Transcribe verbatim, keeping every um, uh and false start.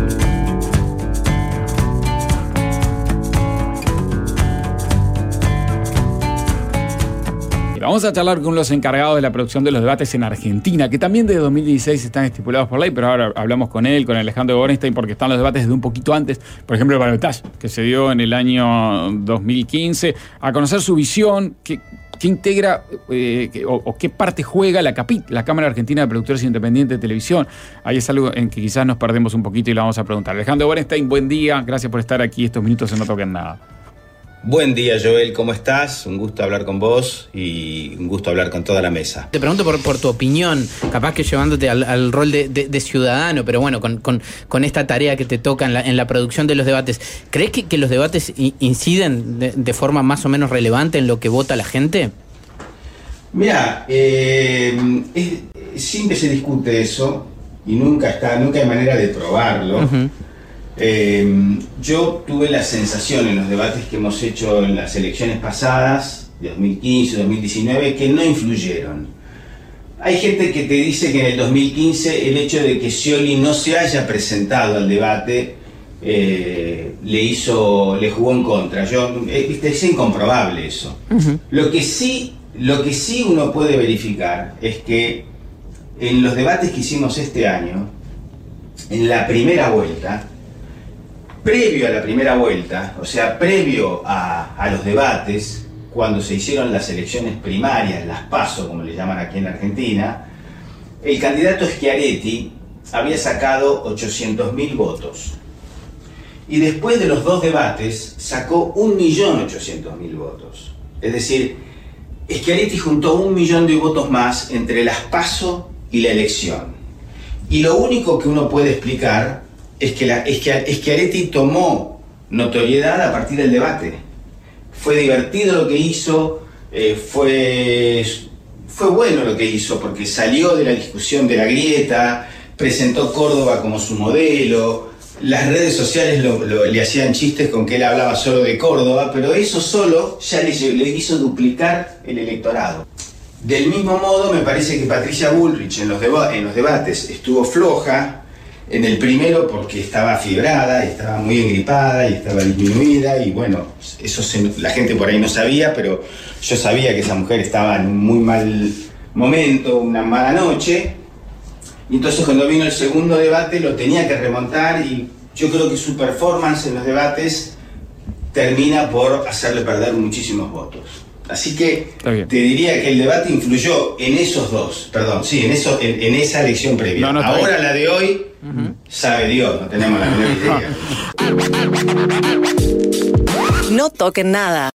Vamos a charlar con los encargados de la producción de los debates en Argentina, que también desde dos mil dieciséis están estipulados por ley, pero ahora hablamos con él, con Alejandro Gorenstein, porque están los debates desde un poquito antes. Por ejemplo, el balotaje, que se dio en el año dos mil quince, a conocer su visión, qué, qué integra eh, qué, o, o qué parte juega la CAPIT, la Cámara Argentina de Productores Independientes de Televisión. Ahí es algo en que quizás nos perdemos un poquito y lo vamos a preguntar. Alejandro Gorenstein, buen día, gracias por estar aquí estos minutos en No Toquen Nada. Buen día, Joel, ¿cómo estás? Un gusto hablar con vos y un gusto hablar con toda la mesa. Te pregunto por, por tu opinión, capaz que llevándote al, al rol de, de, de ciudadano, pero bueno, con, con, con esta tarea que te toca en la, en la producción de los debates, ¿crees que, que los debates inciden de, de forma más o menos relevante en lo que vota la gente? Mira, eh, es, siempre se discute eso y nunca está, nunca hay manera de probarlo. Uh-huh. Eh, yo tuve la sensación en los debates que hemos hecho en las elecciones pasadas, de dos mil quince, dos mil diecinueve, que no influyeron. Hay gente que te dice que en el dos mil quince el hecho de que Scioli no se haya presentado al debate eh, le hizo, le jugó en contra. Yo, eh, es incomprobable eso. Uh-huh. Lo que sí, lo que sí uno puede verificar es que en los debates que hicimos este año, en la primera vuelta, previo a la primera vuelta, o sea, previo a, a los debates, cuando se hicieron las elecciones primarias, las PASO, como le llaman aquí en Argentina, el candidato Schiaretti había sacado ochocientos mil votos. Y después de los dos debates, sacó un millón ochocientos mil votos. Es decir, Schiaretti juntó un millón de votos más entre las PASO y la elección. Y lo único que uno puede explicar es que, la, es que Schiaretti tomó notoriedad a partir del debate. Fue divertido lo que hizo, eh, fue, fue bueno lo que hizo, porque salió de la discusión de la grieta, presentó Córdoba como su modelo, las redes sociales lo, lo, le hacían chistes con que él hablaba solo de Córdoba, pero eso solo ya le, le hizo duplicar el electorado. Del mismo modo, me parece que Patricia Bullrich en los, deba- en los debates estuvo floja. En el primero porque estaba fibrada, y estaba muy engripada y estaba disminuida, y bueno, eso se, la gente por ahí no sabía, pero yo sabía que esa mujer estaba en un muy mal momento, una mala noche, y entonces cuando vino el segundo debate lo tenía que remontar, y yo creo que su performance en los debates termina por hacerle perder muchísimos votos. Así que te diría que el debate influyó en esos dos, perdón, sí, en eso, en, en esa elección previa. No, no, Ahora bien. La de hoy, uh-huh. Sabe Dios, no tenemos la menor idea. No toquen nada.